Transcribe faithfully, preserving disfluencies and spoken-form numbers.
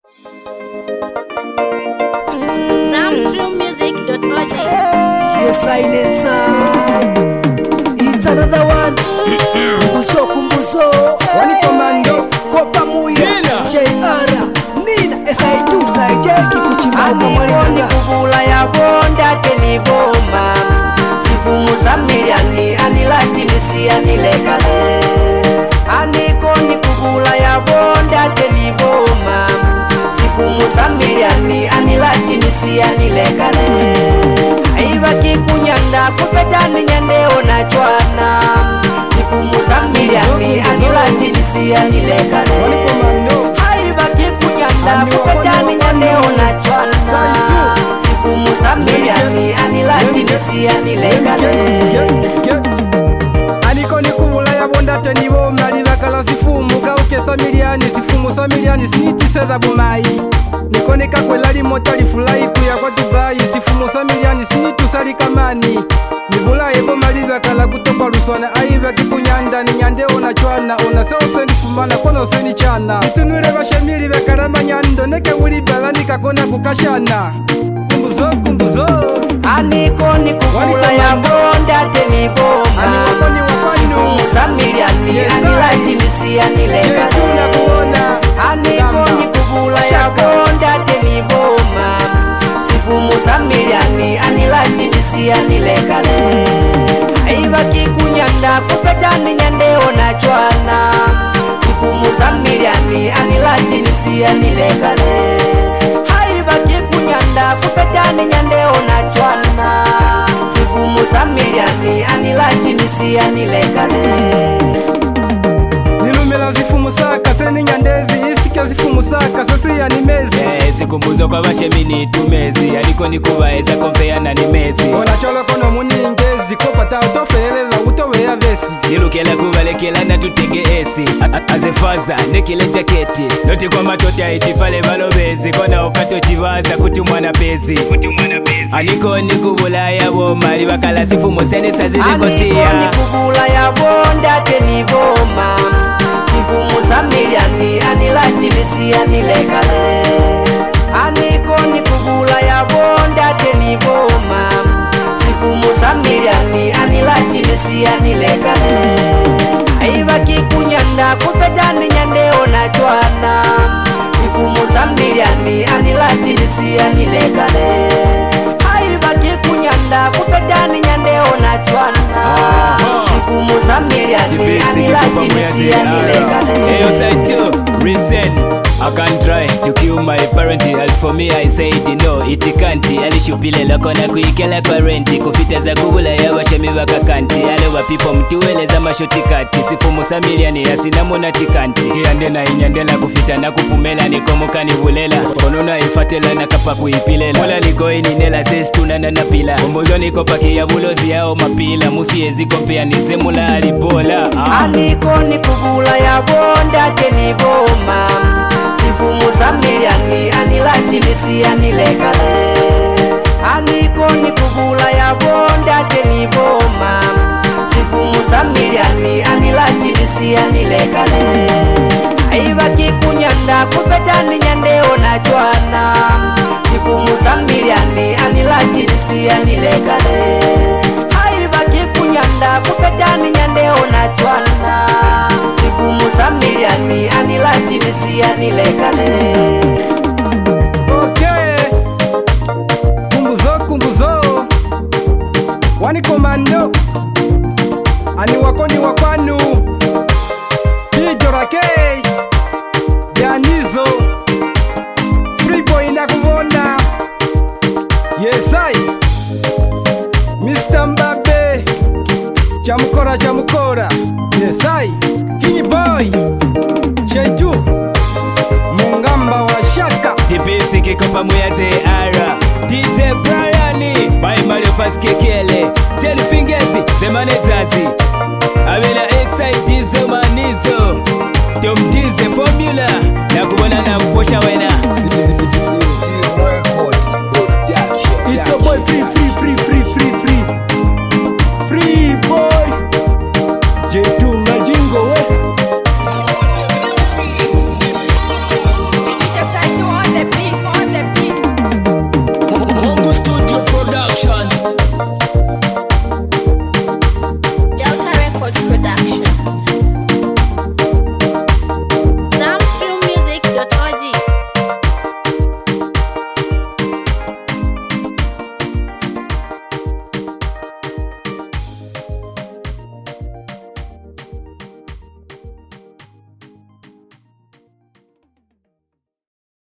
Zamstream music dot org. Yes, silencer. It's another one. Kumbuzo, kumbuzo. Wani komando, kopa muya. J R, Nina, S I two, S I J, kikuchimba Anikoni kubula ya bonda teni bomba. Sifumu samiliani, anilati nisi anilekale. Anikoni kubula ya bonda teni bomba. Sifumu samiliani, anilati nisi anilekale. Aiba kikunyanda, kupetani nyande ona chwana. Sifumu samiliani, anilati nisi anilekale. Aiba kikunyanda, kupetani nyande ona chwana. Sifumu samiliani, anilati nisi anilekale. Anikoni kubula ya bonda teni bomba. Livakala sifumu kauke samiliani. Sifumu samiliani siniti seza bumayi. Nikonika kwela limota lifulai kuya kwa Dubai. Sifumu samiliani sinitu sali kamani. Nibula ebo maliva kala kutoka luswana. Aiva kikunyanda ni nyande ona chwana. Ona se oseni fumana kono oseni chana. Itunure bashemili vekala manyando. Neke wuli bala nikakona kukashana. Kumbuzo kumbuzo. Anikoni kubula ya bonda teni bomba. Sifumu samiliani anilati nisi anilekale. Anikoni kubula ya bonda teni bomba. Sifumu samiliani anilati nisi anilekale. Aiba kikunyanda kupetani nyande ona chwana. Sifumu samiliani anilati nisi anilekale. Aiba kikunyanda kupetani nyande ona chwana. Sifumu samiliani anilati nisi anilekale. Nilumela zifumu saka seni nyandezi. Isike zifumu saka sasi ya nimezi. Eh, sikumbuzo kwa bashemini tumezi. Alikoni kubaeza kompeana nimezi. Ona cholo kono muningezi. Kopata utofelela utowe ya vesi. Nilukela kubalekela na tutege esi. Azefaza nekile jaketi. Noti kwa matote haitifale balobezi. Kona ukato chivaza kutumwana pezi. Anikoni kubula ya bomba. Livakala sifumu seni sazilikosia. Anikoni kubula ya bonda teni bomba. Sifumu samiliani anilati nisi anilekale. Anikoni kubula ya bonda teni bomba. Sifumu samiliani anilati nisi anilekale. Aiba kikunyanda kupetani nyande ona chwana. Sifumu samiliani anilati nisi anilekale. Aiba kikunyanda kupetani nyande ona chwana. Sifumu samiliani anilati nisi anilekale. Hey, side two, reason I can't try to kill my parent. As for me I said no, it can't. Alishupile lako na kuikela kwa renti. Kufita za kubula ya washemi waka kanti. Alewa pipo mtuwele za mashoti kati. Sifumu samiliani ya sinamu na tikanti. Hiande na inyandela kufita na kupumela. Nikomuka ni vulela konona ifatela na kapa kuipilela. Mola niko ininela sestu na nanapila. Kumbuzo niko paki ya bulozi yao mapila. Musiezi kompea nizemula alibola. ah. Anikoni kubula ya bonda teni bomba. Sifumu samiliani anilati nisi anilekale. Anikoni kubula ya bonda teni bomba. Sifumu samiliani anilati nisi anilekale. Aiba kikunyanda kupetani nyande ona chwana. Sifumu samiliani anilati nisi anilekale. Aiba kikunyanda kupetani nyande ona chwana. Sifumu samiliani anilati nisi anilekale. Okay. Kumbuzo kumbuzo. Wani komando. Ani wakoni wakwanu. Hijora kei. Janizo. Free boy na kuvona. Yes I. Mister Mbabe. Chamukora chamukora. Yes I. King boy. Chetu. Mungamba wa shaka. The best kiko pamoja J R D J Brian by Mario Fast Kekele Tell Fingers Zemane Tazi Avela Excite Zomanizo Tom Dize Formula na kubona na mposha wena